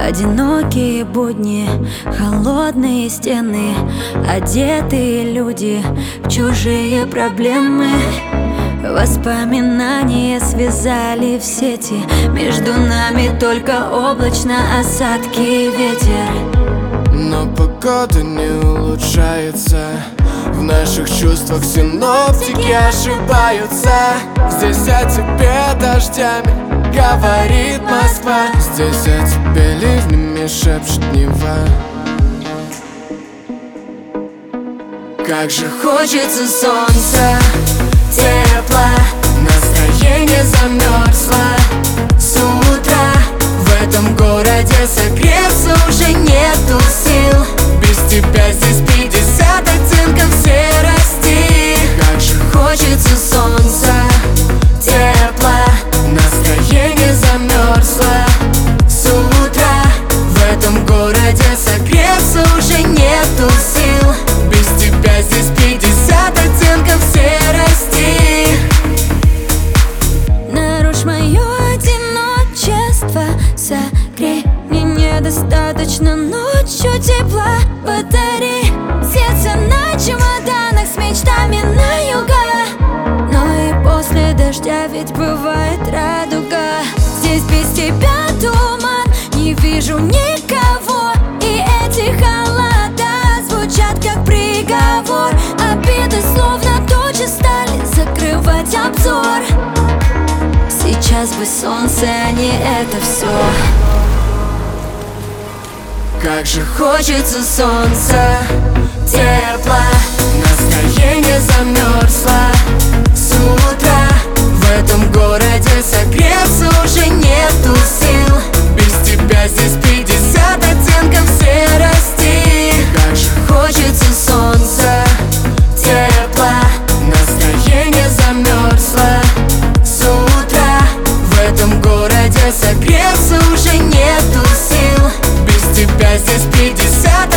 Одинокие будни, холодные стены, одетые люди в чужие проблемы. Воспоминания связали в сети, между нами только облачно осадки и ветер. Но погода не улучшается, в наших чувствах синоптики ошибаются. Здесь о тебе дождями говорит Москва, здесь о тебе ливнями шепчет Нева. Как же хочется солнца, тепла, настроение замерзло с утра. В этом городе согреться уже нету сил, без тебя здесь 50 оттенков серости. Как же хочется солнца, тепла, настроение замерзло с утра. В этом городе согреться уже нету сил, без тебя здесь 50 оттенков серости. Нарушь мое одиночество, согрей, мне недостаточно ночью тепла. Подари сердце на чемоданах с мечтами на юга. Но и после дождя ведь бывает радуга. Здесь без тебя туман, не вижу никого, и эти холода звучат как приговор. Обиды словно тучи стали закрывать обзор. Сейчас бы солнце, а не это все. Как же хочется солнца, тепла, настроение замерзло с утра. В этом городе согреться уже нету сил, без тебя здесь 50 оттенков серости. Как же хочется солнца, тепла, настроение замерзло с утра. В этом городе согреться уже нету сил, без тебя здесь 50